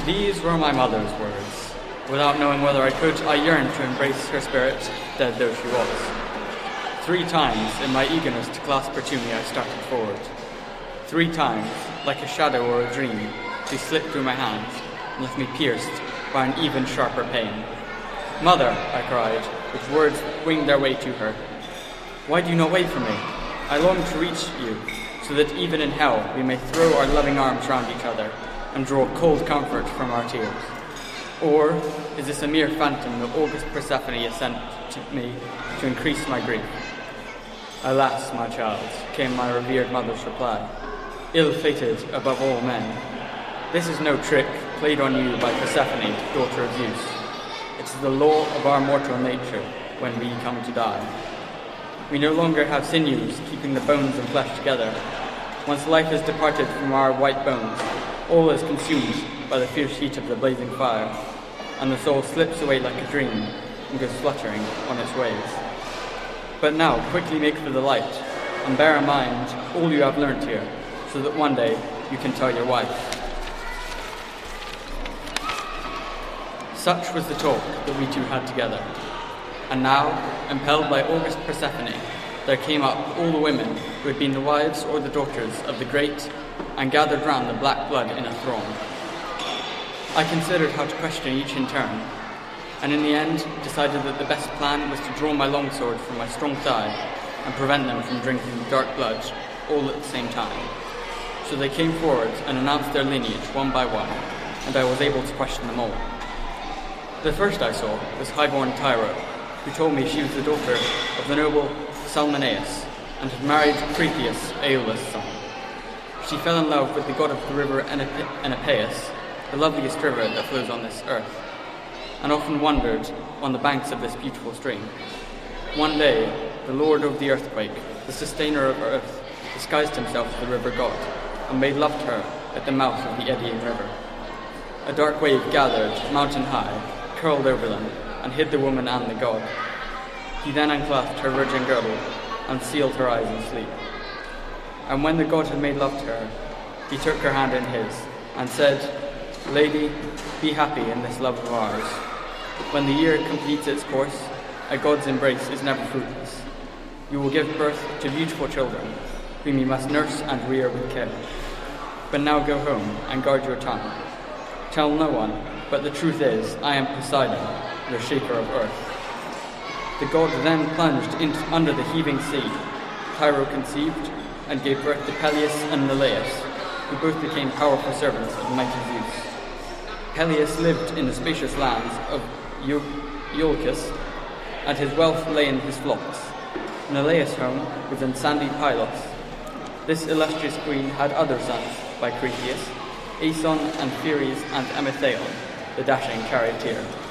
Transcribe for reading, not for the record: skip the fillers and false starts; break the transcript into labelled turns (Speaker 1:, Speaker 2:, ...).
Speaker 1: These were my mother's words. Without knowing whether I could, I yearned to embrace her spirit, dead though she was. 3 times, in my eagerness to clasp her to me, I started forward. 3 times, like a shadow or a dream, she slipped through my hands and left me pierced by an even sharper pain. "Mother," I cried, which words winged their way to her. "Why do you not wait for me? I long to reach you, so that even in hell we may throw our loving arms round each other and draw cold comfort from our tears. Or is this a mere phantom that august Persephone has sent to me to increase my grief?" "Alas, my child," came my revered mother's reply, "ill-fated above all men. This is no trick played on you by Persephone, daughter of Zeus. It is the law of our mortal nature when we come to die. We no longer have sinews keeping the bones and flesh together. Once life has departed from our white bones, all is consumed by the fierce heat of the blazing fire, and the soul slips away like a dream and goes fluttering on its ways. But now quickly make for the light, and bear in mind all you have learnt here, so that one day you can tell your wife." Such was the talk that we two had together. And now, impelled by august Persephone, there came up all the women who had been the wives or the daughters of the great, and gathered round the black blood in a throng. I considered how to question each in turn, and in the end decided that the best plan was to draw my longsword from my strong thigh and prevent them from drinking the dark blood all at the same time. So they came forward and announced their lineage one by one, and I was able to question them all. The first I saw was highborn Tyro, who told me she was the daughter of the noble Salmoneus and had married Cretheus, Aeolus' son. She fell in love with the god of the river Enipeus, the loveliest river that flows on this earth, and often wandered on the banks of this beautiful stream. One day, the lord of the earthquake, the sustainer of earth, disguised himself as the river god and made love to her at the mouth of the eddying river. A dark wave gathered, mountain high, curled over them, and hid the woman and the god. He then unclasped her virgin girdle and sealed her eyes in sleep. And when the god had made love to her, he took her hand in his and said, "Lady, be happy in this love of ours. When the year completes its course, a god's embrace is never fruitless. You will give birth to beautiful children, whom you must nurse and rear with care. But now go home and guard your tongue. Tell no one, but the truth is, I am Poseidon, the shaker of earth." The god then plunged under the heaving sea. Tyro conceived and gave birth to Peleus and Neleus, who both became powerful servants of mighty Zeus. Peleus lived in the spacious lands of Iolcus, and his wealth lay in his flocks. Neleus' home was in sandy Pylos. This illustrious queen had other sons by Cretheus, Aeson and Pheres and Amithaon, the dashing charioteer.